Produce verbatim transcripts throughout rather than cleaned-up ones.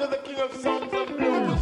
to the king of songs and blues.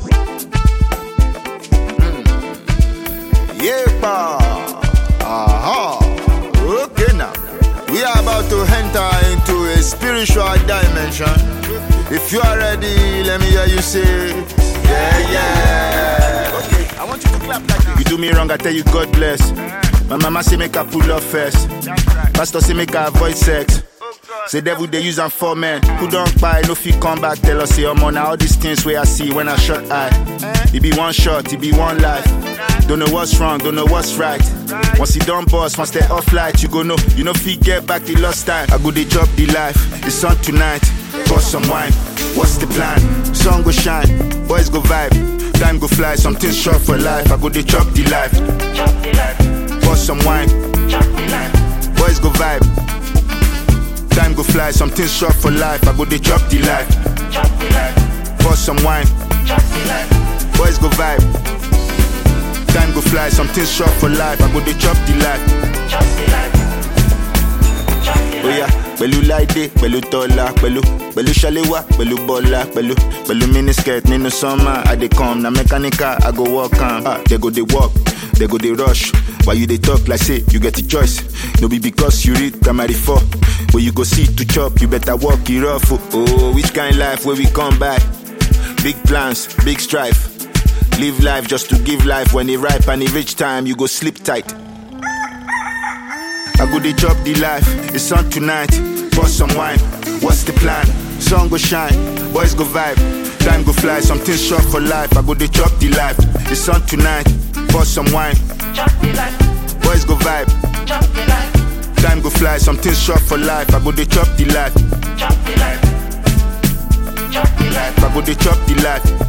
Mm. Yeah, pa. Aha. Okay now. We are about to enter into a spiritual dimension. If you are ready, let me hear you say, yeah, yeah. Okay, I want you to clap like this. You do me wrong, I tell you God bless. My mama say make her pull up first. Pastor say make her avoid sex. Say devil they use am for men who don't buy, no fit come back. Tell us say I'm on all these things where I see when I shot eye. It be one shot, it be one life. Don't know what's wrong, don't know what's right. Once you done boss, once they off light, you go know, you know fit get back the lost time. I go they drop the life, it's on tonight. Pour some wine, what's the plan? Sun go shine, boys go vibe, time go fly, something short for life. I go they drop the life. Pour some wine, boys go vibe. Time go fly, something short for life. I go they drop the life. Pour some wine. Boys go vibe. Time go fly, something short for life. I go they drop the life. Oh yeah, pẹ̀lú láìdé, pẹ̀lú tọ́lá, pẹ̀lú pẹ̀lú ṣàléwá, pẹ̀lú bọ́lá, pẹ̀lú pẹ̀lú miniskirt nínú summer. I dey come, na mechanical, I go walk am. Ah, they go they walk, they go they rush. Why you they talk like say you get a choice? No be because you read primary four. Where you go see to chop, you better walk it rough. Oh, which kind life where we come back? Big plans, big strife. Live life just to give life. When it ripe and it reach time, you go sleep tight. I go they chop the life, it's on tonight. Pour some wine, what's the plan? Sun go shine, boys go vibe. Time go fly, something short for life. I go they chop the life, it's on tonight. Pour some wine, boys go vibe. Time go fly, something short for life. I go they chop the life. I go they chop the life.